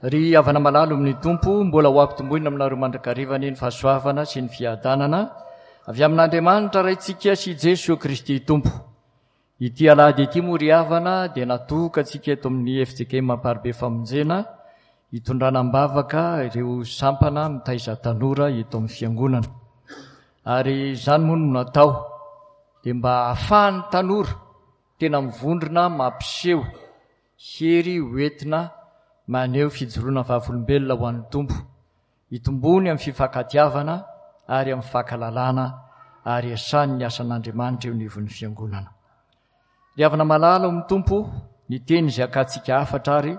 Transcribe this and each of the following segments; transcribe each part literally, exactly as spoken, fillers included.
Ry havana malalo amin'ny tompo mbola ho ampitomboina aminareo mandrakarivany ny fahasoavana sy ny fiadanana avy amin'Andriamanitra raintsika sy Jesosy Kristy tompo. Ity alahady ity moa ry havana dia natoka antsika eto amin'ny F J K mamparibe famonjena hitondranam-bavaka ireo sampana mitaiza tanora eto amin'ny fiangonana. Ary izany moa no natao dia mba hahafahan'ny tanora tena mivondrona mampiseho hery hoentina maneho fijoroana vavolombelona ho an'ny tompo, hitombony amin'ny fifankatiavana ary amin'ny fankalalana ary asany ny asan'Andriamanitra eo anivon'ny fiangonana. Ry havana malala amin'ny tompo, ny teny izay akantsika afatra ary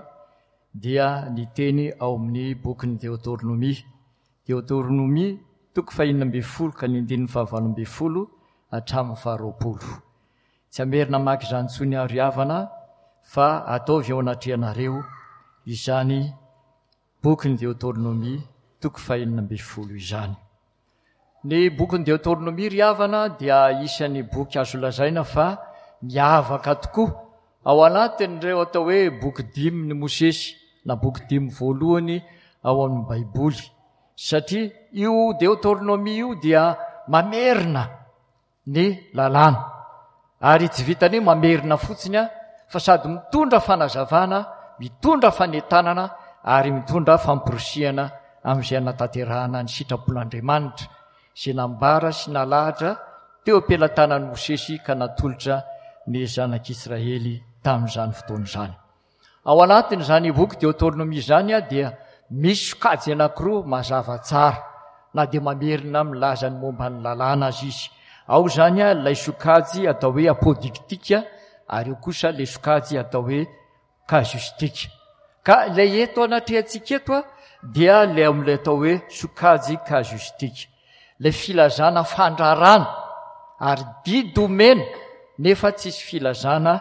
dia ny teny ao amin'ny bokin'ny Deutéronomie. Deutéronomie toko fahinina ambin'ny folo ka ny andininy fahavalo ambin'ny folo hatramin'ny faharoapolo. Tsy amerina maka izany intsony aho ry havana fa ataovy ao anatrianareo izany bokin'ny Deutéronomie toko fahinina ambin'ny folo izany. Ny bokin'ny Deutéronomie ry havana dia isan'ny boky azo lazaina fa miavaka tokoa ao anatin'ireo atao hoe boky dimy ny Mosesy na boky dimy voalohany ao amin'ny Baiboly, satria io Deutéronomie io dia mamerina ny lalàna ary tsy vitany mamerina fotsiny fa sady mitondra fanazavana, mitondra fanentanana ary mitondra famporosiana amin'izay natanterahana ny sitrapon'Andriamanitra izay nambara sy nalahatra teo am-pelantanan'i Mosesy ka natolotra ny zanak'Israely tamin'izany fotoana izany. Ao anatin'izany boky Deutéronomie izany dia misy sokajy anankiroa mazava tsara na dia mamerina milaza ny momba ny lalàna azy izy. Ao zany ilay sokajy atao hoe apodiktika ary eo kosa ilay sokajy atao hoe kazustika. Ka ilay eto anatrehantsika eto dia ilay amin'ilay atao hoe sokajy kazustika, ilay filazana fandrarana ary didomena nefa tsisy filazana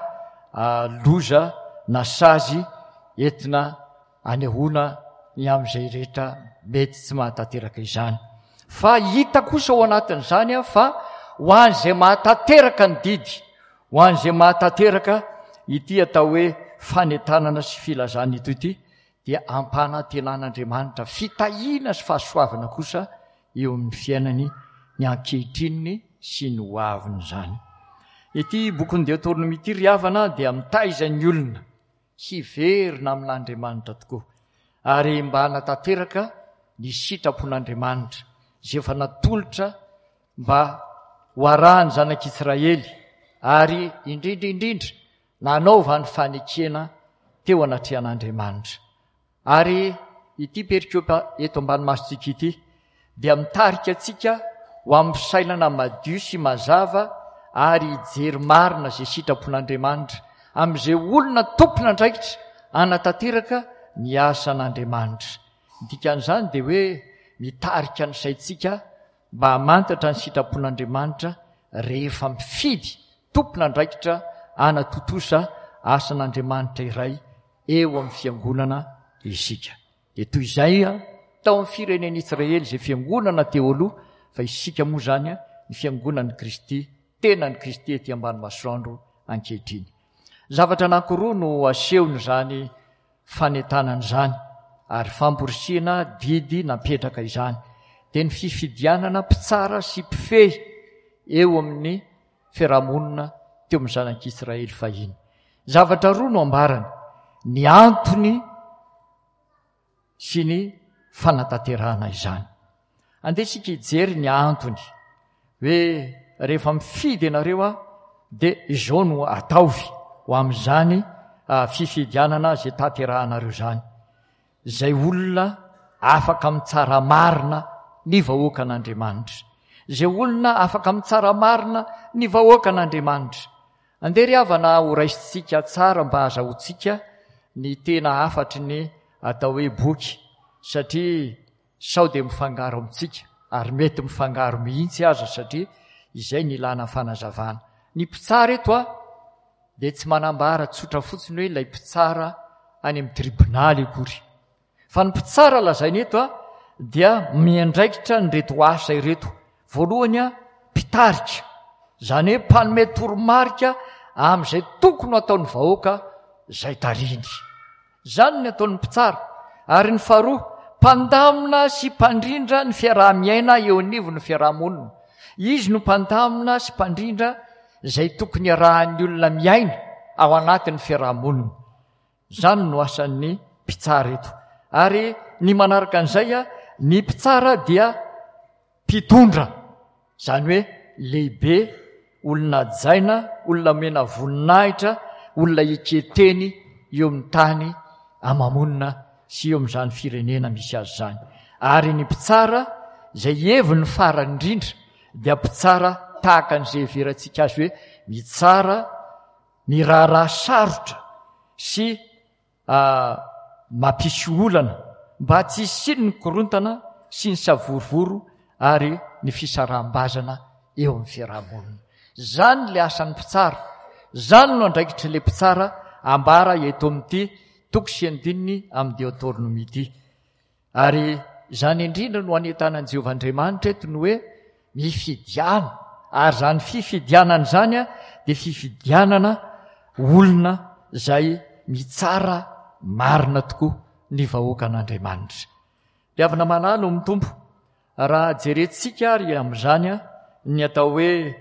loza na sazy entina anehoana ny amin'izay rehetra mety tsy mahatateraka izany. Fa hita kosa ao anatin'izany fa ho an'izay mahatateraka ny didy, ho an'izay mahatateraka ity atao hoe fanentanana sy filazana ito ity dia ampanantenan'Andriamanitra fitahiana sy fahasoavana kosa eo amin'ny fiainany ny ankehitrininy sy ny hoaviny izany. Ity bokin'ny Deutéronomie ity ry havana dia mitaiza ny olona hiverina amin'Andriamanitra tokoa ary mba hanatanteraka ny sitrapon'Andriamanitra izay efa natolotra mba ho arahany zanak'Israely ary indrindra indrindra nanaova ny fanekena teo anatrehan'Andriamanitra. Ary ity perikopa eto ambanimasontsika ity dia mitarika antsika ho amin'ny fisainana madio sy mazava ary hijery marina izay sitrapon'Andriamanitra amin'izay olona tompona andraikitra hanatanteraka ny asan'Andriamanitra. Dikan'izany dia hoe mitarika ny saintsika mba hamantatra ny sitrapon'Andriamanitra rehefa mifidy tompona andraikitra hanatotosa asan'Andriamanitra iray eo amin'ny fiangonana isika. Dia toy izay tao amin'ny firenen'Israely izay fiangonana teo aloha, fa isika moa zany ny fiangonan'i Kristy, tenan'i Kristy ety ambany masoandro ankehitriny. Zavatra anankiroa no asehony izany fanentanana izany ary famporisiana didy napetraka izany dia ny fifidianana mpitsara sy mpifehy eo amin'ny fiarahamonina teo amin'ny zanak'Israely fahiny. Zavatra roa no ambarany, ny antony sy ny fanatanterahana izany. Andesika hijery ny antony hoe rehefa mifidy ianareo dia izao no ataovy ho amin'izany fifidianana izay tanterahanareo izany. Izay olona afaka mitsara marina ny vahoaka an'Andriamanitra, izay olona afaka mitsara marina ny vahoaka an'Andriamanitra. Andeha ry havana ho raisitsika tsara mba azahoantsika ny tena afatry ny atao hoe boky, satria sao dia mifangaro amintsika ary mety mifangaro mihitsy aza satria izay ny ilana fanazavana. Ny mpitsara eto a dia tsy manambara tsotra fotsiny hoe ilay mpitsara any amin'ny tribonaly akory, fa ny mpitsara lazainy eto a dia miandraikitra ny reto asa ireto. Voalohany a mpitarika, izany hoe mpanome toromarika amin'izay tokony ataon'ny vahoaka izay tariny. Izany ny ataon'ny mpitsara. Ary ny faharoa, mpandamina sy mpandrindra ny fiaraha-miaina eo anivo ny fiaraha-monina. Izy no mpandamina sy mpandrindra izay tokony arahan'ny olona miaina ao anatin'ny fiaraha-monina. Izany no asan'ny mpitsara eto. Ary ny manaraka an'izay a, ny mpitsara dia mpitondra. Izany hoe lehibe, olona jaina, olona mena voninahitra, olona eketeny eo amin'ny tany amamonina sy eo amin'izany firenena misy azy zany. Ary ny mpitsara izay heviny farany indrindra dia mpitsara tahaka an'izay heverantsika azy hoe mitsara ny raharaha sarotra sy uh, mampisy olana mba tsy hisiny ny korontana sy ny savorovoro ary ny fisaraham-bazana eo amin'ny fiaraha-monina. Zany le asan'ny mpitsara. Zany no andraikitry le mpitsara ambara eto amin'ity toko sy andininy amin'ny Deutéronomie ity. Ary zany indrindra no anentanan'i Jehovah Andriamanitra eto no hoe mifidiana. Ary zany fifidianana zany a dia fifidianana olona izay mitsara marina tokoa ny vahoakan'Andriamanitra. Dia avy namanalo amin'ny tompo. Raha jerentsika ary amin'izany a ny atao hoe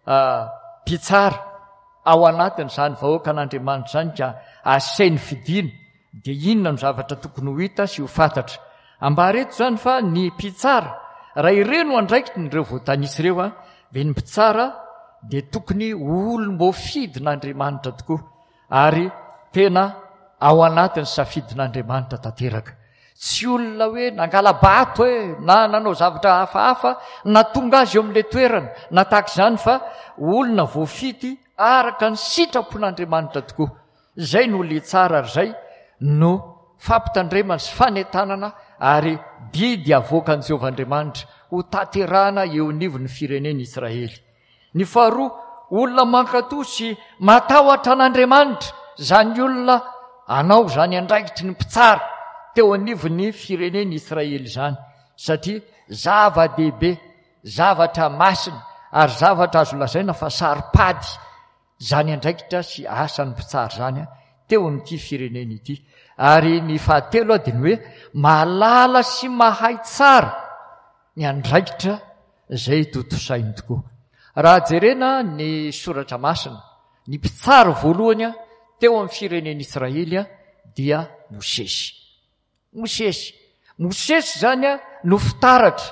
mpitsara ao anatin'izany vahoakan'Andriamanitra zany ka asainy fidiana dia inona no zavatra tokony ho hita sy ho fantatra. Ambareto zany fa ny mpitsara raha ireno andraikity nyreo voatanisy ireo a dia ny mpitsara dia tokony olom-boafidin'Andriamanitra tokoa ary tena ao anatin'ny safidin'Andriamanitra tanteraka. Tsy olona hoe nangala-bato hoe na nanao zavatra hafahafa na tonga azy eo amin'ilay toerana na tahaka izany fa olona voafidy araka ny sitrapon'Andriamanitra tokoa. Izay no le tsara ary izay no fampitandremana sy fanentanana ary didy avoakan'i Jehovah Andriamanitra ho tanterahana eo anivon'ny firenena Israely. Ny faharoa, olona mankatoa sy matahotra an'Andriamanitra, zany olona anao zany andraikitry ny mpitsara teo anivon'ny firenena Israely zany, satria zava-dehibe, zavatra masina ary zavatra azo lazaina fa saripady zany andraikitra sy asan'ny mpitsara zany teo amin'ity firenena ity. Ary ny fahatelo dia ny hoe mahalala sy mahay tsara ny andraikitra izay totosainy tokoa. Raha jerena ny soratra masina, ny mpitsara voalohany teo amin'ny firenena Israely dia Mosesy. Mosesy. Mosesy zany no fitaratra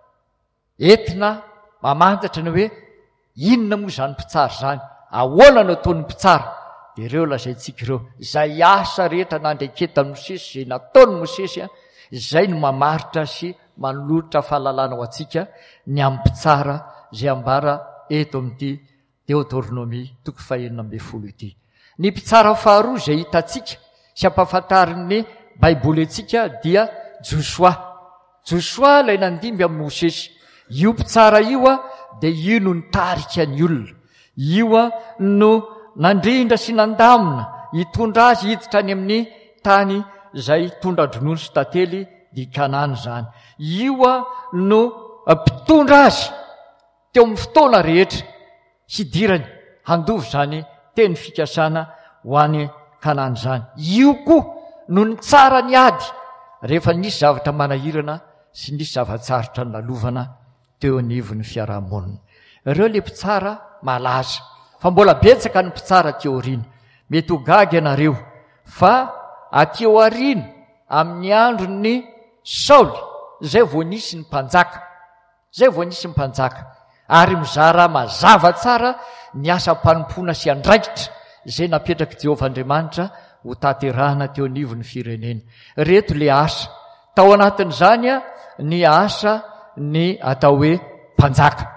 entina mamantatra ny hoe inona moa zany mpitsara zany, ahoana no ataon'ny mpitsara. Dia ireo lazaintsika ireo izay asa rehetra nandreketan'i Mosesy, izay nataon'i Mosesy, izay no mamaritra sy manolotra fahalalana ho antsika ny amin'ny mpitsara izay ambara eto amin'ity Deutéronomie toko fahaenina ambin'ny folo ity. Ny mpitsara faharoa izay hitantsika sy ampahafantarin'ny Baiboly antsika dia Joshua. Joshua ilay nandimby amin'ny Mosesy. Io mpitsara io a dia io no nitarika ny olona. Io no nandrindra sy nandamina hitondra azy hiditra any amin'ny tany izay tondra-dronono sy tantely di Kanana zany. Io no mpitondra azy teo amin'ny fotoana rehetra hidirany handovy zany teny fikasana ho any Kanana zany. Io koa no ny tsara ny ady rehefa nisy zavatra manahirana sy nisy zavatsarotra ny lalovana teo anivon'ny fiaraha-monina. Ireo le mpitsara malaza, fa mbola betsaka ny mpitsara aty aoriana. Mety ho gaga ianareo fa aty aoriana amin'ny andron'ny Saoly zay vao nisy ny mpanjaka, zay vao nisy ny mpanjaka ary mizara mazava tsara ny asa-panompoana sy andraikitra izay napetraka Jehovah Andriamanitra ho tanterahana teo anivon'ny firenena. Reto le asa tao anatin'izany ny asa ny atao hoe mpanjaka.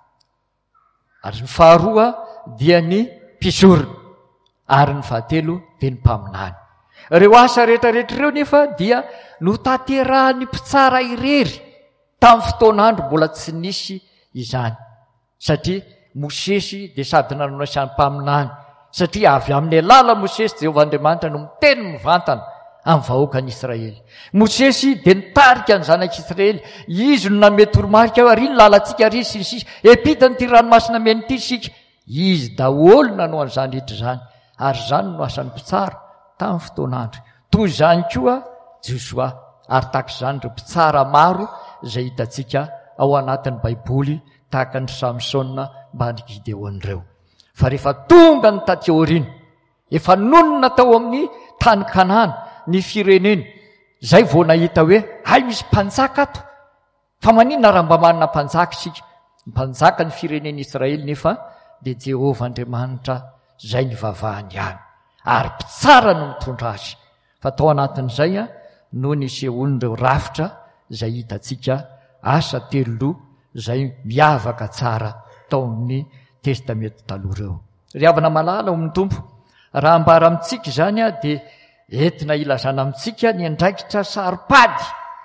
Ary ny faharoa dia ny mpisorona ary ny fahatelo dia ny mpaminany. Ireo asa rehetrarehetra ireo nefa dia no tanterahan'ny mpitsara irery tamin'ny fotoan'andro mbola tsy nisy izany, satria Mosesy dia sady nanao isany mpaminany, satria avy amin'ny alala Mosesy Jehovah Andriamanitra no miteny mivantana amin'ny vahoakan'i Israely. Mosesy dia nitarika ny zanak'Israely, izy no name toromarika hoe ary ny lalantsika ary sy ny sisa, epita nyity ranomasina mena ity sika. Izy daholo nanao an'izany rehetra zany, ary zany no asan'ny mpitsara tamin'ny fotoan'andro. Toy izany koa Joshua. ary tak'izany reo mpitsara maro izay hitantsika ao anatin'ny baiboly tahaka ny Samsona mba ny Gideon'ireo. Fa rehefa tonga ny taty aoriana, efa nonona tao amin'ny tany Kanana, ny fireneny, zay vao nahita hoe hay misy mpanjaka ato. Fa maninona raha mba manana mpanjaka isika? Mpanjaka ny fireneny Israely nefa dia Jehovah Andriamanitra zay ny vavahany ihany, ary mpitsara no mitondra azy. Fa tao anatin'izay a no nisehoan'ireo rafitra izay hitantsika asa telo izay miavaka tsara tao amin'ny testamenta taloha reo. Ry havana malala ao amin'ny tompo, raha ambara amintsika izany a dia entina ilazana amintsika ny andraikitra saripady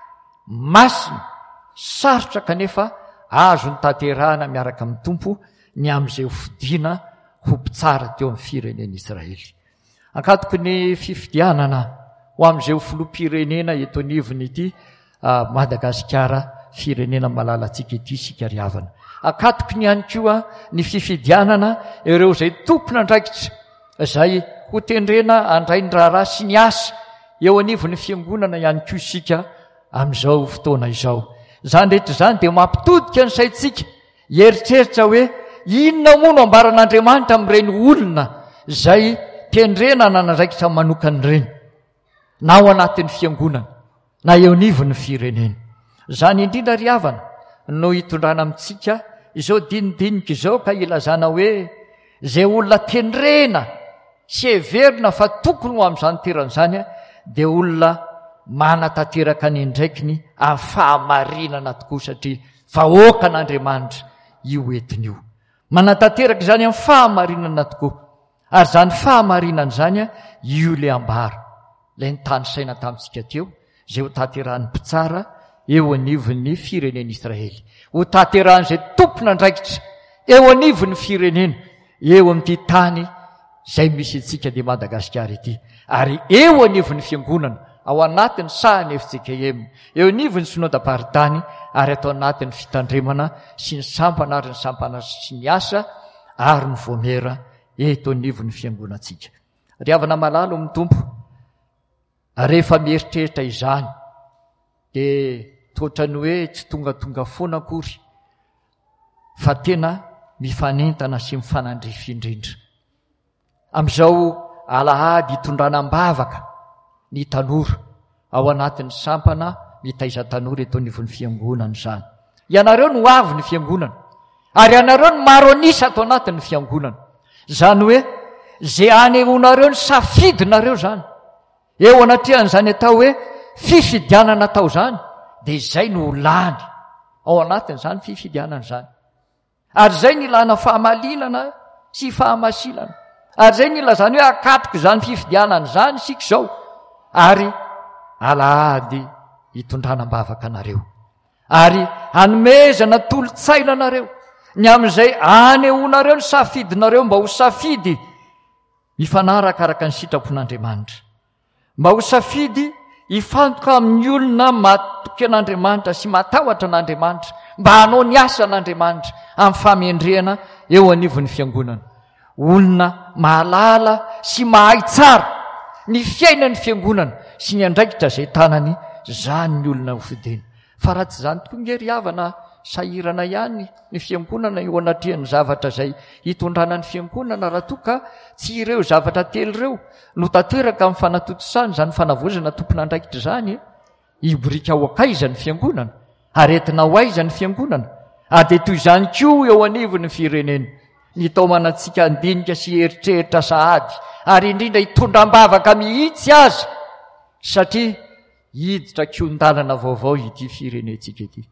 masina sarotra kanefa azo ny tanterahana miaraka amin'ny tompo ny amin'izay fidiana ho mpitsara teo amin'ny fireneny Israely. Ankatoko ny fifidianana ho amin'izay ho filoham-pirenena eto anivony ity Madagasikara, firenena malalantsika ity sika ry havana. Ankatoko ny ihany koa ny fifidianana ireo izay tompona andraikitra izay ho tendrena andray ny raharaha sy ny asa eo anivon'ny fiangonana ihany koa isika amin'izao fotoana izao. Zany rehetra zany dia mampitodika ny saintsika hieritreritra hoe inona moa no ambaran'Andriamanitra amin'ireny olona izay tendrena nanandraikitra manokany ireny, na ao anatin'ny fiangonana na eo anivon'ny firenena. Zany indrindra ry havana no hitondrana amintsika izao dinidinika izao ka ilazana hoe izay olona tendrena sy heverina fa tokony ho amin'izany teran'izany a dia olona manatanteraka ny indraikiny amin'ny fahamarinana tokoa, satria vahoaka an'Andriamanitra io entiny io. Manatanteraka izany amin'ny fahamarinana tokoa, ary zany fahamarinana izany a io le ambara ilay nytany saina tamintsika teo, izay ho tanterahan'ny mpitsara eo anivon'ny fireneny Israely, ho tanterahan'izay tompona andraikitra eo anivon'ny firenena eo amin'ity tany izay misy antsika dia Madagasikara ity, ary eo anivon'ny fiangonana ao anatin'ny sahany F J K M, eo anivon'ny synodam-paritany, ary atao anatin'ny fitandremana sy ny sampana ary ny sampana sy ny asa ary ny voamera eto anivon'ny fiangonantsika. Ry havana malalo amin'ny tompo, rehefa mieritreritra izany dia totrany hoe tsy tongatonga foana akory, fa tena mifanentana sy mifanandrify indrindra. Amin'izao alahady hitondranam-bavaka ny tanora ao anatin'ny sampana mitaiza tanora eto anivon'ny fiangonana izany. Ianareo no avy ny fiangonana, ary ianareo no maro anisa atao anatin'ny fiangonana. Zany hoe zay anehoanareo ny safidinareo zany, eo anatrehan'izany atao hoe fifidianana atao zany, dia izay no lany ao anatin'izany fifidianana izany. Ary izay ny ilana fahamalinana sy fahamasinana, ary izay ny ilazany hoe akatoko izany fifidianana izany sika izao, ary alahady hitondranam-bavaka anareo, ary hanomezana tolotsaina anareo ny amin'izay anehoanareo ny safidinareo mba ho safidy mifanaraka araka ny sitrapon'Andriamanitra, mba ho safidy hifantoka amin'ny olona matoky an'Andriamanitra sy matahotra an'Andriamanitra, mba hanao ny asa an'Andriamanitra amin'ny famendrehana eo anivon'ny fiangonana. Olona mahalala sy mahay tsara ny fiainan'ny fiangonana sy ny andraikitra izay tanany, zany ny olona ho fidena. Fa raha tsy zany tokoa ngery havana sahirana ihany ny fiangonana eo anatrehan'ny zavatra izay hitondrana ny fiangonana, raha toa ka tsy ireo zavatra telo ireo no tanteraka amin'ny fanatotosany, zany fanavozana tompon'andraikitra zany, hiborika ho akaiza ny fiangonana, aretina ho aiza ny fiangonana, a dia toy izany koa eo anivon'ny firenena ny taomanantsika andinika sy eritreritra sahady, ary indrindra hitondram-bavaka mihitsy aza, satria hiditra kiondalana vaovao ity firenentsika ity.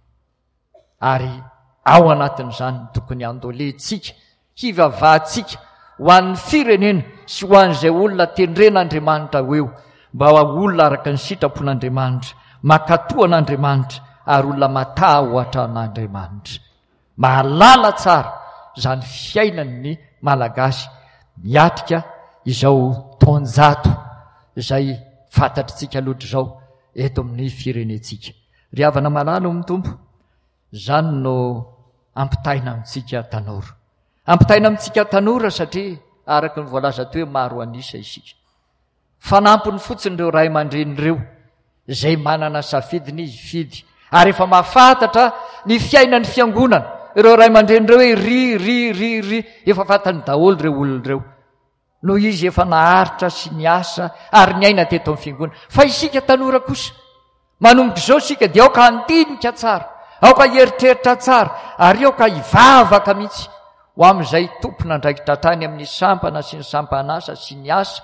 Ary ao anatin'izany tokony andolentsika, hivavahantsika ho an'ny firenena sy ho an'izay olona tendren'Andriamanitra ho eo, mba ho olona araka ny sitrapon'Andriamanitra, makatoa an'Andriamanitra, ary olona matahotra an'Andriamanitra. Mahalala tsara zany fiainan'ny malagasy miatrika izao taonjato izay fantatritsika loatra izao eto amin'ny firenentsika. Ry havana malalo amin'ny tompo, zany no ampitaina amintsika tanora. Ampitaina amintsika tanora satria araka ny voalaza toa hoe maro anisa isika. Fanampiny fotsiny ireo ray aman-drenireo zay manana safidiny izy fidy. Ary efa mahafantatra ny fiainany fiangonana, ireo ray aman-dreny reo hoe ry ry ry ry efa fantany daholo reo olona reo, no izy efa naharitra sy niasa ary niaina teto amin'ny fiangonana. Fa isika tanora kosa manomboka izao sika dia aoka andinika tsara, aoka hieritreritra tsara, ary aoka hivavaka mihitsy ho amin'izay tompona andraikitra tany amin'ny sampana sy ny sampanasa sy ny asa,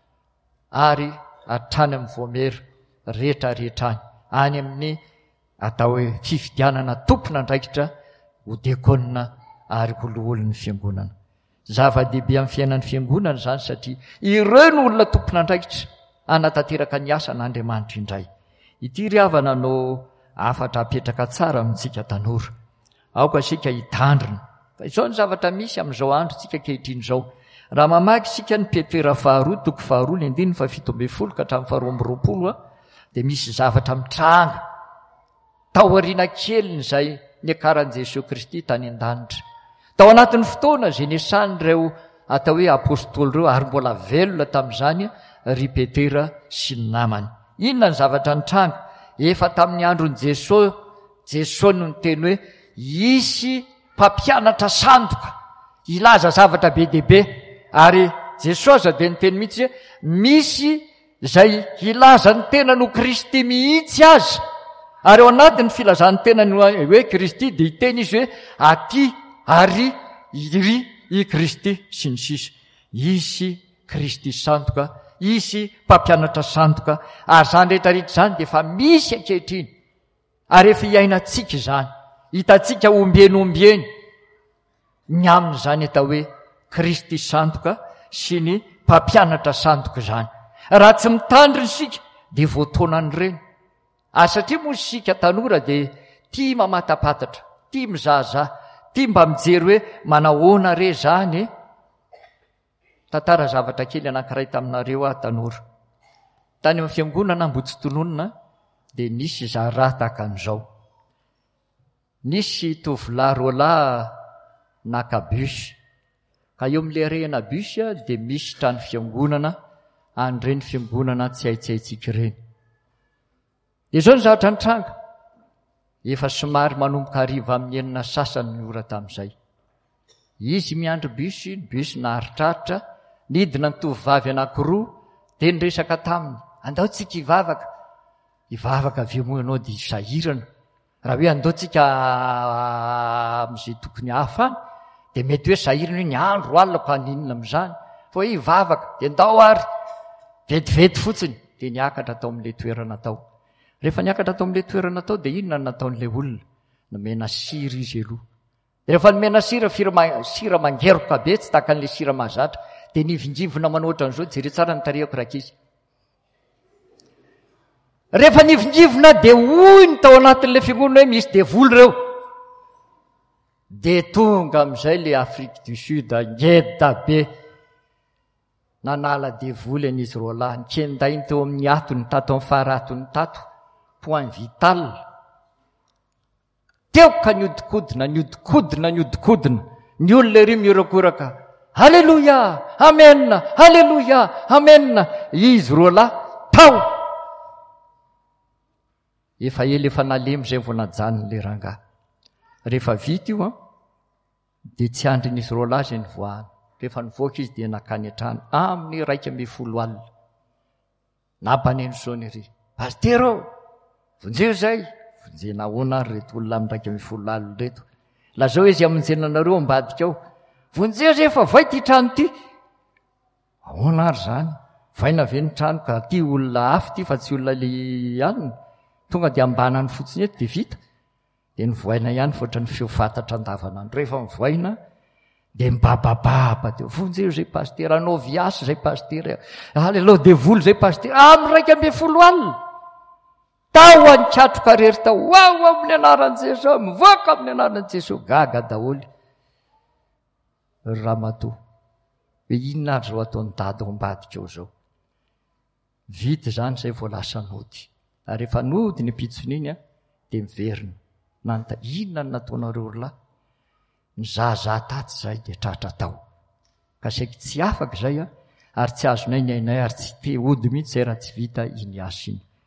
ary hatrany amin'ny voamera rehetra rehetrany, any amin'ny atao hoe fifidianana tompona andraikitra ho diakona ary holoolon'ny fiangonana. Zava-dehibe amin'ny fiainan'ny fiangonana zany, satria ireo no olona tompona andraikitra anatanteraka ny asa n'Andriamanitra indray. Ity ry havana no afatra apetraka tsara amintsika tanora, aoka sika hitandrina. Fa izao ny zavatra misy amin'izao andro tsika kehitriny izao. Raha mamaky sika ny Petera faharoa toko faharoa ny andiny fa fito ambin'ny folo ka hatramin'ny faharoa amby roapolo, dia misy zavatra mitranga tao aoriana keliny izay niakaran'i Jesosy Kristy tany an-danitra. Tao anatin'ny fotoana izay niasan'ireo atao hoe apôstôly ireo, ary mbola velona tamin'izany ry Petera sy ny namany. Inona ny zavatra nitranga? Efa tamin'ny andron'i Jesosy, Jesosy no niteny hoe hisy mpampianatra sandoka ilaza zavatra be dehibe, ary Jesosy dia niteny mihitsy hoe misy izay ilaza ny tena no Kristy mihitsy aza. Ary ao anatin'ny filazany tena no hoe Kristy dia hiteny izy hoe aty ary iry i Kristy sy ny sisa. Isy Kristy sandoka, isy mpampianatra sandoka, ary zany rehetrarehetra zany dia efa misy ankehitriny, ary efa hiainantsika izany, hitantsika ombieny-ombieny ny amin'izany atao hoe Kristy sandoka sy ny mpampianatra sandoka zany. Raha tsy mitandrina isika dia voataonany ireny. Ary satria moa isika tanora dia tia mamatapatatra, tia mizahazaha, tia mba mijery hoe manahoana re zany. Tantara zavatra kely anankiray taminareo aho tanora. Tany amin'ny fiangonana Ambotsintononona dia nisy zaharaha tahaka an'izao. Nisy tovolahy roa lahy naka bus, ka eo amin'ilay rehana bus dia misy trano fiangonana an'ireny fiangonana tsy haitsy haitsika ireny. Dia izao ny zavatra nitranga, efa somary manomboka hariva amin'ny enina sasany ny ora tamin'izay. Izy miandry bus, bus naharitraritra, nidina ny tovovavy anankiroa dia niresaka taminy, andao tsika hivavaka. Hivavaka avy eo moa ianao dia sahirana. Raha hoe andao tsika amin'izay tokony hafany dia mety hoe sahirana hoe ny andro alina ka ninona amin'izany. Fa hoe hivavaka dia andao ary vetivety fotsiny, dia niakatra tao amin'ilay toerana tao. Rehefa niakatra tao amin'ilay toerana tao dia inona no nataon'ilay olona? Nomena sira izy aloha. Rehefa nomena sira, sira mangeroka be, tsy tahaka an'ilay sira mahazatra, dia nivingivona manoatra an'izao, jery tsara ny tarehako rakizy. Rehefa nivingivona dia hoy ny tao anatin'ilay fiangonana hoe misy devoly reo. Dia tonga amin'izay ilay Afrique du Sud ngeda be, nanala devoly an'izy roa lahy, nikendainy teo amin'ny ato, ny tato amin'ny farato ny tato, point vital. Teo ka niodikodina, niodikodina, niodikodina, ny olona ery miorakoraka, Alleluia, Amen, Alleluia, Amen. Izy roa lahy tao. Efa ela efa nalemy izay vao najanon'ilay rangahy. Rehefa vita io, dia tsy andrin'izy roa lahy izay nivoahany. Rehefa nivoaka izy dia nakany an-trano amin'ny raika ambin'ny folo alina. Nampaneno zao ery, Pastero, vonjeo zay, vonjena ahoana ary reto olona amin'ny raika ambin'ny folo alina reto. Lazao izy amonjena anareo ambadika ao. Vonjeo zay efa vai ty trano ty. Ahoana ary zany? Vaina ve ny trano ka ty olona hafa ty fa tsy olona le alina. Tonga dia ambanany fotsiny eto dia vita. Dia nivoaina ihany foatra ny feo fantatra andavanandro. Rehefa mivoaina dia mibabababa teo. Vonjeo zay Pastera, anao viasy zay Pastera. Aleloha devoly zay Pastera. Amin'ny raika ambin'ny folo alina. Tao anikatroka rery tao. Ao amin'ny anaran'i Jesosy, mivoaka amin'ny anaran'i Jesosy. Gaga daholy. Ramatoa, hoe inona ary zao ataon'ny dady ao ambadika ao zao. Vita zany zay vao lasa nody. Ary rehefa nody ny pitson'iny dia miverina. Nanta inona no nataonareo lahy? Nizahazaha taty zay dia tratra tao. Ka saika tsy afaka zay, ary tsy azonay ny ainay, ary tsy te hody mihitsy zay raha tsy vita iny asa iny.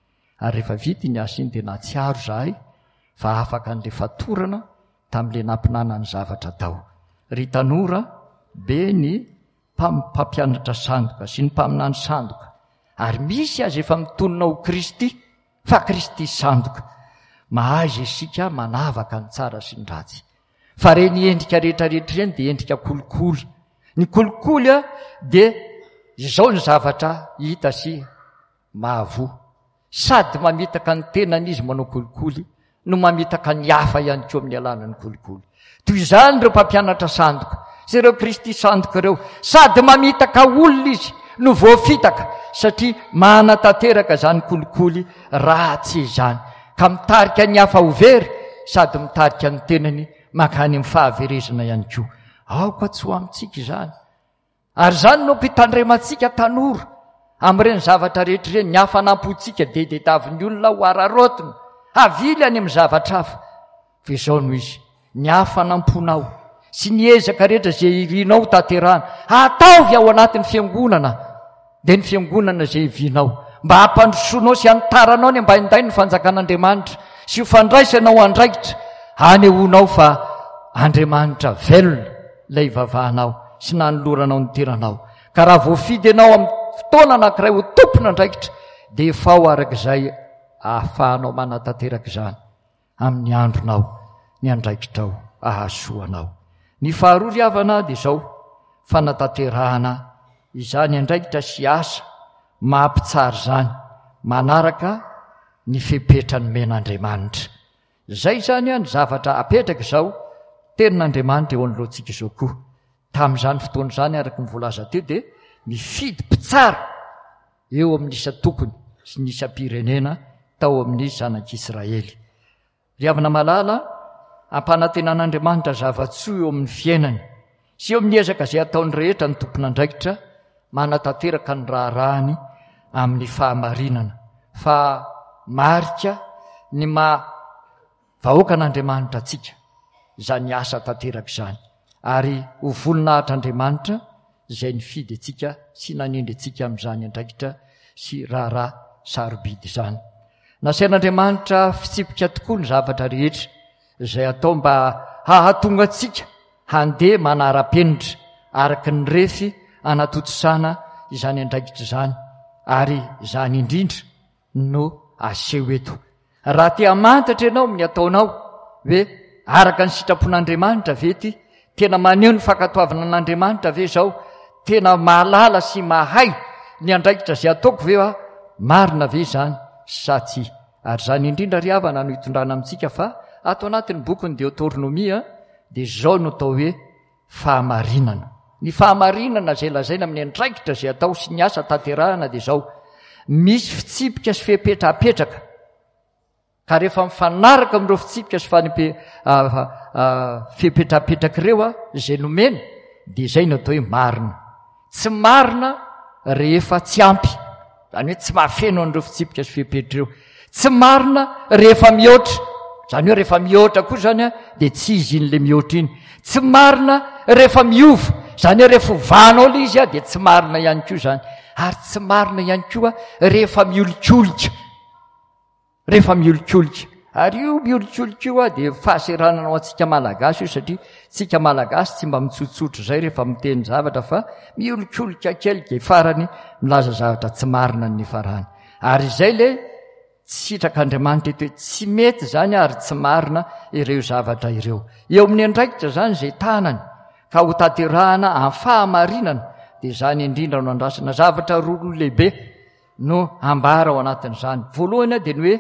ary rehefa vita ny asa iny dia natsiaro zahay fa afaka n'le fatorana tamin'le nampinana ny zavatra tao. Ry tanora be ny mpampianatra sandoka sy ny mpaminany sandoka, ary misy azy efa mitonona ho Kristy fa Kristy sandoka. Mahazo isika manavaka ny tsara sy ny ratsy. Fa reny endrika rehetrarehetra reny dia endrika kolikoly. Ny kolikoly a dia izao ny zavatra hita sy mahavoa. Sady mamitaka ny tenany izy manao kolikoly no mamitaka ny hafa ihany koa amin'ny alanany kolikoly. Toy izany ireo mpampianatra sandoka sy ireo Kristy sandoka ireo, sady mamitaka olona izy no voafitaka satria manatanteraka zany kolikoly ratsy izany, ka mitarika ny hafa ho very sady mitarika ny tenany mankany amin'ny fahaverezana ihany koa. Aoka tsy ho amintsika izany. Ary zany no mpitandremantsika tanora amin'ireny zavatra rehetra ireny. Ny hafa nampontsika dia dedaviny olona ho ararotiny avily any amin'ny zavatra hafa. Fa izao no izy, ny hafa namponao sy ny ezaka rehetra izay irinao tanterahana ataovy ao anatin'ny fiangonana, dia ny fiangonana izay ivinao mba hampandrosoanao sy hanitaranao ny ambainday ny fanjakan'Andriamanitra sy ho fandraisanao andraikitra, hanehoanao fa Andriamanitra velona ilay vavahanao sy nanoloranao ny teranao. Ka raha voafidy ianao amin'ny fotoana anankiray ho tompona andraikitra, dia efa ao arak'izay ahafahanao manatanteraka izany amin'ny andronao, ny andraikitrao ahasoanao. Ny faharoa ry havana dia izao, fanatanterahana izany andraikitra sy asa mampitsara zany manaraka ny fepetrany men'Andriamanitra. Zay zany a ny zavatra apetraka izao tenin'Andriamanitra eo anoloantsika izao koa. Tamin'izany fotoana izany araka nyvoalaza teo dia mifidy mpitsara eo amin'ny isa tokony sy ny isam-pirenena tao amin'ny zanak'Israely. Ry havana malala, ampanantenan'Andriamanitra zava-tsoa eo amin'ny fiainany sy eo amin'ny ezaka izay ataony rehetra ny tompon'andraikitra manatanteraka ny raharahany amin'ny fahamarinana, fa marika ny ma-vahoaka an'Andriamanitra atsika izany asa tanteraka izany, ary ho voninahitran'Andriamanitra izay nifidy atsika sy nanindry atsika amin'izany andraikitra sy raharaha sarobidy izany. Nasain'Andriamanitra fitsipika tokoa ny zavatra rehetra izay atao mba hahatonga atsika handeha manara-penitra araka ny refy anatotsana izany andraikitra izany, ary izany indrindra no aseho eto. Raha te hamantatra ianao amin'ny ataonao hoe araka ny sitrapon'Andriamanitra vety, tena maneho ny fankatoavana an'Andriamanitra ve zao, tena mahalala sy mahay ny andraikitra izay ataoko ve a marina ve izany sa tsy. Ary zany indrindra ry havana no hitondrana amintsika fa ato anatin'ny bokyny Deutéronomie dia zao no atao hoe fahamarinana. Ny fahamarinana izay lazaina amin'ny andraikitra izay atao sy ny asa tanterahana dia zao: misy fitsipika sy fepetrapetraka, ka rehefa mifanaraka amin'ireo fitsipika sy fanimpe- uh, uh, fepetrapetraka ireo a izay nomena, dia izay no atao hoe marina. Tsy marina rehefa tsy ampy, zany hoe tsy mahafeno an'ireo fitsipika sy fepetra ireo. Tsy marina rehefa mihoatra, zany hoe rehefa mihoatra koa zany a dia tsy izy iny le mihoatra iny. Tsy marina rehefa miova, zany hoe rehefa ovanao le izy a dia tsy marina ihany koa zany. Ary tsy marina ihany koa rehefa miolikolika, rehefa miolikolika. Ary io miolikolika io a dia fahaserananao antsika malagasy io, satria tsika malagasy tsy mba mitsotsotro zay rehefa miteny zavatra, fa miolikolika kely dia farany milaza zavatra tsy marina ny farany. Ary izay le tsitrak'Andriamanitra eto hoe tsy mety zany ary tsy marina ireo zavatra ireo. Eo amin'ny andraikitra zany izay tanany ka ho tanterahana amin'ny fahamarinana, dia zany indrindra no andrasana zavatra roa lehibe no ambara ao anatin'izany. Voalohany dia ny hoe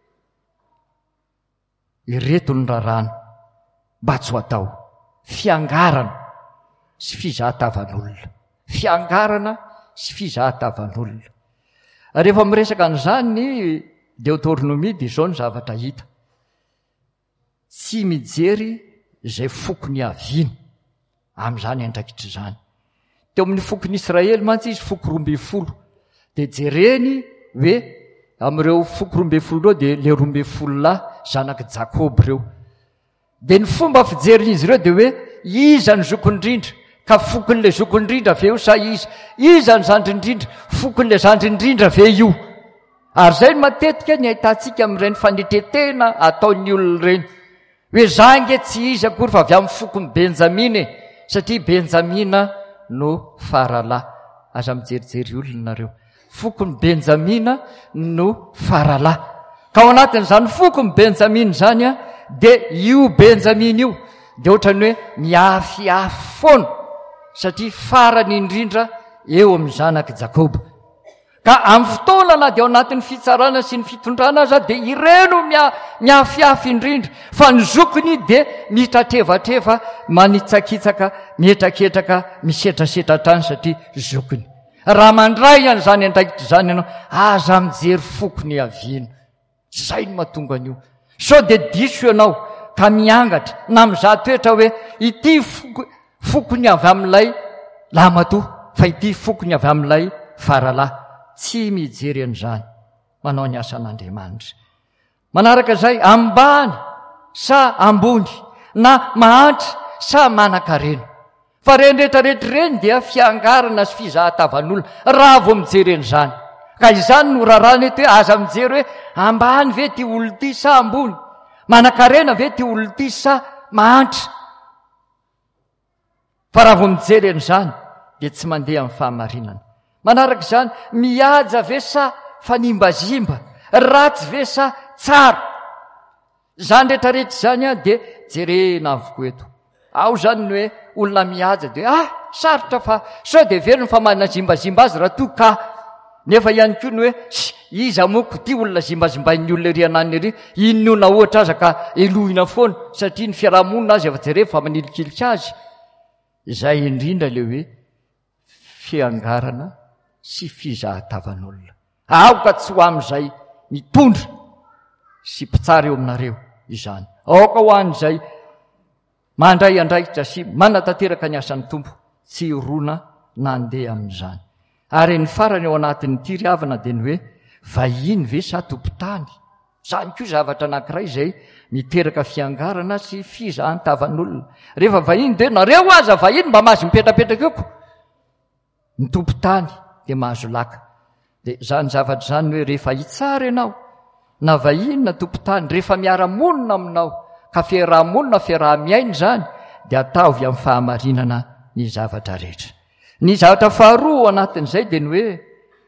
ireto ny rarana mba tsy ho atao: fiangarana sy fizahatavan'olona. Fiangarana sy fizahatavan'olona. Rehefa miresaka an'izany ny Deutéronomie dia izao ny zavatra hita: tsy mijery izay fokony aviany amin'izany andraikitra izany. Teo amin'ny fokony Israely mantsy izy foko roa ambin'ny folo, dia jereny hoe amin'ireo foko roa ambin'ny folo ireo dia le roa ambin'ny folo lahy zanak'i Jakoby ireo. Dia ny fomba fijerin'izy ireo dia hoe iza ny zokon-drindra, ka fokon'ilay zokon-drindra ve io sa iza? Iza ny zandrindrindra, fokon'ilay zandrindrindra ve io? Ary zay matetika ny ahitantsika amin'ireny fanetretena ataon'ny olona ireny. Hoe zange tsy izy akory fa avy amin'ny fokony Benjamina satria Benjamina no faralahy. Aza mijerijery olona nareo. Fokony Benjamina no faralahy. Ka ao anatin'izany fokony Benjamina zany a, de io Benjamina io de ohatrany hoe miafiafy foana satria farany indrindra eo amin'ny zanaky Jakoba. Ka amin'ny fotoana na dia ao anatin'ny fitsarana sy ny fitondrana aza dia ireno miafiafy indrindra, fa ny zokony dia mitratrevatreva, manitsakitsaka, mietraketraka, misetrasetra trany satria zokony. Raha mandray iany zany andraikitra zany ianao, aza mijery fokony aviana. Zay no mahatonga an'io. Sao dia diso ianao ka miangatra na mizaha toetra hoe ity fokony avy amin'ilay lamatoa, fa ity fokony avy amin'ilay faralahy. Tsy mijery an'izany, manao ny asan'Andriamanitra. Manaraka izay, ambany sa ambony, na mahantra sa manan-karena. Fa reny rehetrarehetra reny dia fiangarana sy fizahatavan'olona raha vao mijery an'izany. Ka izany no rarana eto hoe aza mijery hoe ambany ve ty olo ty sa ambony, manan-karena ve ty olo ty sa mahantra. Fa raha vao mijery an'izany dia tsy mandeha amin'ny fahamarinana. Manaraka izany, mihaja ve sa fanimbazimba, ratsy ve sa tsara. Zany rehetrarehetra izany a dia jerena avokoa eto. Ao zany ny hoe olona mihaja dia ah sarotra fa sao dia veriny fa manazimbazimba azy raha to ka. Nefa ihany koa ny hoe iza moko ty olona zimbazimbain'ny olona ery anany ery, inona ohatra aza ka elohina foana satria ny fiarahamonina azy efa jerena fa manilikilika azy. Izay indrindra le hoe fiangarana sy fizahatavan'olona. Aoka tsy ho amin'izay mitondra sy mpitsara eo aminareo izany. Aoka ho an'izay mandray andraikitra sy manatanteraka ny asan'ny tompo, tsy rona nandeha amin'izany. Ary ny farany ao anatin'ny ty riavana dia ny hoe vahiny ve sa tompotany. Zany koa zavatra anankiray izay miteraka fiangarana sy fizahantavan'olona. Rehefa vahiny dia nareo aza vahiny mba mahazo mipetrapetraka eoko. Ny tompotany dia mahazo laka. Dia zany zavatra zany hoe rehefa hitsara ianao na vahiny na tompotany, rehefa miara-monina aminao ka fiaraha-monina fiaraha-miaina zany dia ataovy amin'ny fahamarinana ny zavatra rehetra. Ny zavatra faharoa anatin'izay dia ny hoe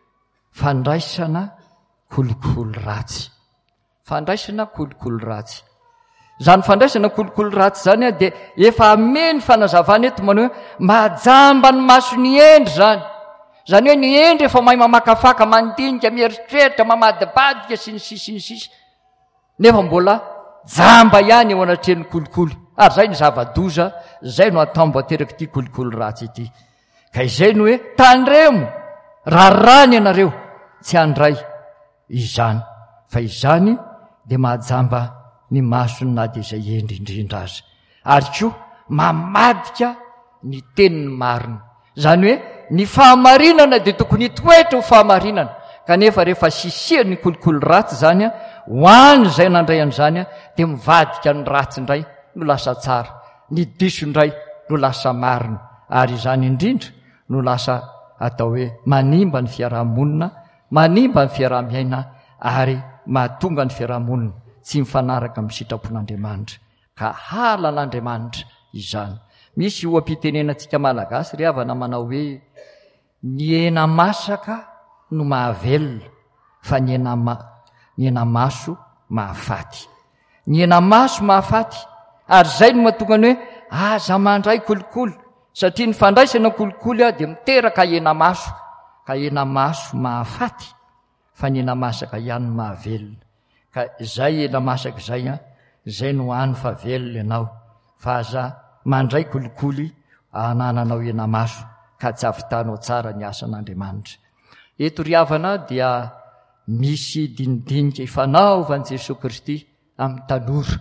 fandraisana kolokolo ratsy. Fandraisana kolokolo ratsy. Zany fandraisana kolokolo ratsy zany a dia efa ameny fanazavana eto manao hoe majamba ny maso ny endry zany. Zany hoe ny endry efa mahay mamakafaka, mandinika, mieritreritra, mamadibadika sy ny sisy ny sisy. Nefa mbola jamba ihany eo anatrehan'ny kolokolo. Ary zay ny zava-doza, zay no atambo ateraka ity kolokolo ratsy ity. Ka izay no hoe tandremo, rarany ianareo, tsy handray izany. Fa izany dia mahajamba ny masony na dia izay endrindrindra azy. Ary koa mamadika ny teniny marina. Zany hoe ny fahamarinana dia tokony toetra ho fahamarinana. Kanefa rehefa sisiany kolokolo ratsy zany a, ho any izay nandray an'izany a, dia mivadika ny ratsy indray no lasa tsara, ny diso indray no lasa marina. Ary izany indrindra no lasa atao hoe manimba ny fiarahamonina, manimba ny fiaraha-miaina, ary mahatonga ny fiarahamonina tsy mifanaraka amin'ny sitrapon'Andriamanitra. Ka hala an'Andriamanitra izany. Misy oam-pitenenantsika malagasy ry havana manao hoe ny hena masaka no mahavelona fa ny hena ma- ny hena maso mahafaty. Ny hena maso mahafaty, ary zay no mahatonga ny hoe aza mandray kolokolo, satria ny fandraisana kolokolo a dia miteraka hena maso, ka hena maso mahafaty fa ny hena masaka ihany mahavelona. Ka zay hena masaka izay a, zay no hany fa velona ianao, fa aza mandray kolikoly anananao hena maso ka tsy avitanao tsara ny asan'Andriamanitra. Eto ry havana dia misy dinidinika ifanaovan'i Jesosy Kristy amin'ny tanora.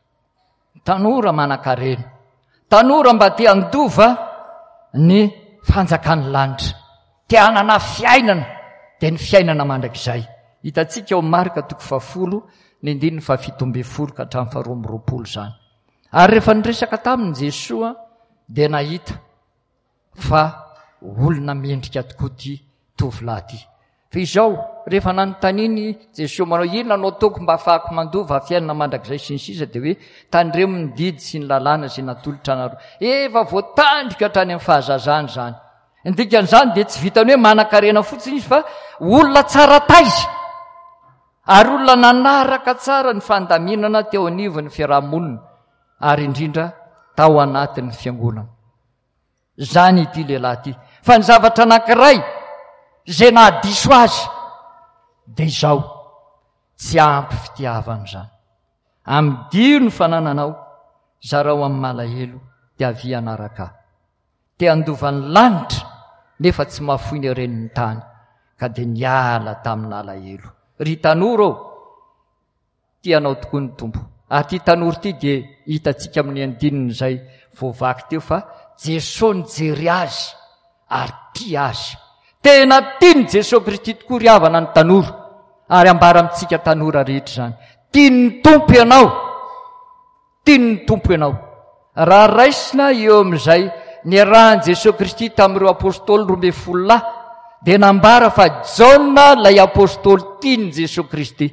Tanora manan-karena, tanora mba te handova ny fanjakan'ny lanitra, te hanana fiainana, dia ny fiainana mandrakizay. Hitantsika ao Marka toko fahafolo ny andininy fahafito amby folo ka hatramin'ny faharoa amby roapolo zany. Ary rehefa niresaka taminy Jesosy dia nahita fa olona mendrika tokoa ty tovolahy ty. Fa izao rehefa nanotaniny Jesosy manao inona anao toko mba afahako mandova fiainana mandrakizay sy ny sisa dia hoe tandremo ny didy sy ny lalàna izay natolotra anareo. Efa voatandrika hatrany amin'ny fahazazany zany. Ndikan'izany dia tsy vitany hoe manan-karena fotsiny izy fa olona tsara taiza ary olona nanaraka tsara ny fandaminana teo anivon'ny fiarahamonina ary indrindra tao anatin'ny fiangonana. Zany ity lehilahy ity. Fa ny zavatra anankiray izay nahadiso azy dia izao, tsy ampy fitiavana zany. Amin'ny diro ny fanananao, zarao amin'ny malahelo dia avy anaraka. Te andovan'ny lanitra nefa tsy mahafoy ny renin'ny tany ka dia niala tamin'ny alahelo. Ry tanora, tianao tokoa ny tompo. Aty tanora ity dia hitantsika amin'ny andininy izay voavaky teo fa Jesosy nijery azy ary tia azy. Tena tiany Jesosy Kristy tokoa ry havana ny tanora, ary ambara amintsika tanora rehetra zany. Tiany ny tompo ianao, tiany ny tompo ianao. Raha raisina eo amin'izay ny rahan'i Jesosy Kristy tamin'ireo apôstôly roa ambin'ny folo lahy dia nambara fa Jaona lay apôstôly tiany Jesosy Kristy.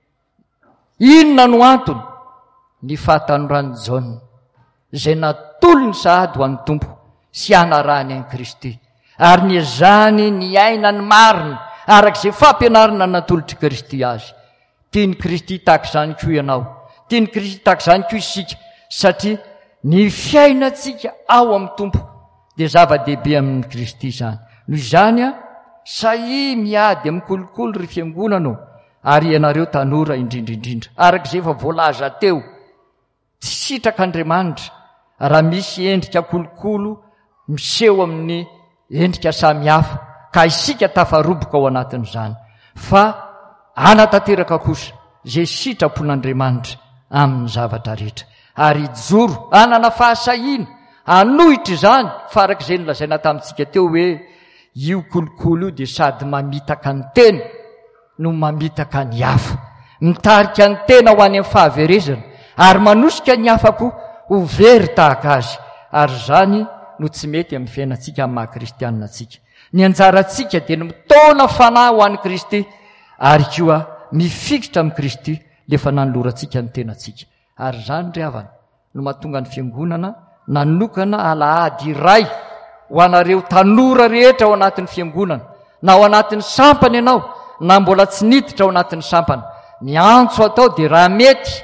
Inona no antony? Ny fahatanorany Jaona izay natolo ny sahady ho an'ny tompo sy hanarahany an'i Kristy, ary niezany ny aina ny marina arak'izay fampianarana natolotry Kristy azy. Tiany Kristy tahaka izany koa ianao, tiany Kristy tahaka izany koa isika, satria ny fiainantsika ao amin'ny tompo dia zava-dehibe amin'ny Kristy zany. Noho izany a, sahy miady amin'ny kolokolo ry fiangonana, ary ianareo tanora indrindraindrindra, arak'izay efa voalaza teo, tsy sitraka Andriamanitra raha misy endrika kolokolo miseho amin'ny endrika samihafa ka isika tafaroboka ao anatin'izany, fa anatanteraka kosa izay sitrapon'Andriamanitra amin'ny zavatra rehetra, ary joro anana fahasahiana anohitra izany farak'izay nolazaina tamintsika teo hoe io kolokolo io dia sady mamitaka ny tena no mamitaka ny hafa, mitarika ny tena ho any amin'ny fahaverezana ary manosika ny hafa koa ho very tahaka azy, ary zany no tsy mety amin'ny fiainantsika amin'ny maha-kristianina antsika. Ny anjarantsika dia ny mitaona fanahy ho an'i Kristy ary koa mifikitra amin'ny Kristy lefa nanolorantsika ny tenantsika. Ary zany ry havana no mahatonga ny fiangonana nanokana alahady iray ho anareo tanora rehetra ao anatin'ny fiangonana, na ao anatin'ny sampana ianao na mbola tsy niditra ao anatin'ny sampana. Ny antso atao dia raha mety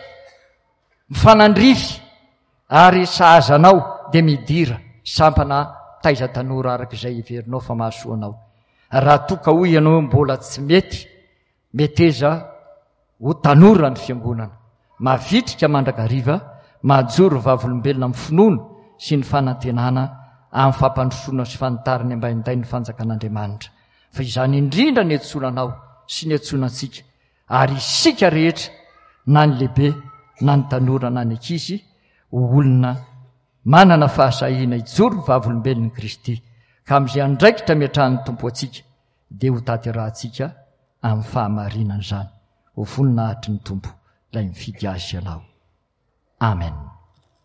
mifanandrify ary sahazanao dia midira sampana taiza tanora arak'izay iverinao fa mahasoanao. Raha toka hoy ianao mbola tsy mety, meteza ho tanora ny fiangonana, mavitrika mandrakariva, mahajoro vavolombelona amin'ny finoana sy ny fanantenana amin'ny fampandrosoana sy fanitarany ambainday ny fanjakan'Andriamanitra. Fa izany indrindra ny etsonanao sy ny etsonantsika, ary isika rehetra na ny lehibe na ny tanora na ny ankizy ho olona manana fahasahiana ijoro vavolombelon'i Kristy, ka amin'izay andraikitra miatrahan'ny tompo atsika dia ho taterahantsika amin'ny fahamarinana izany. Ho voninahitry ny tompo ilay mifidy azy ianao. Amen.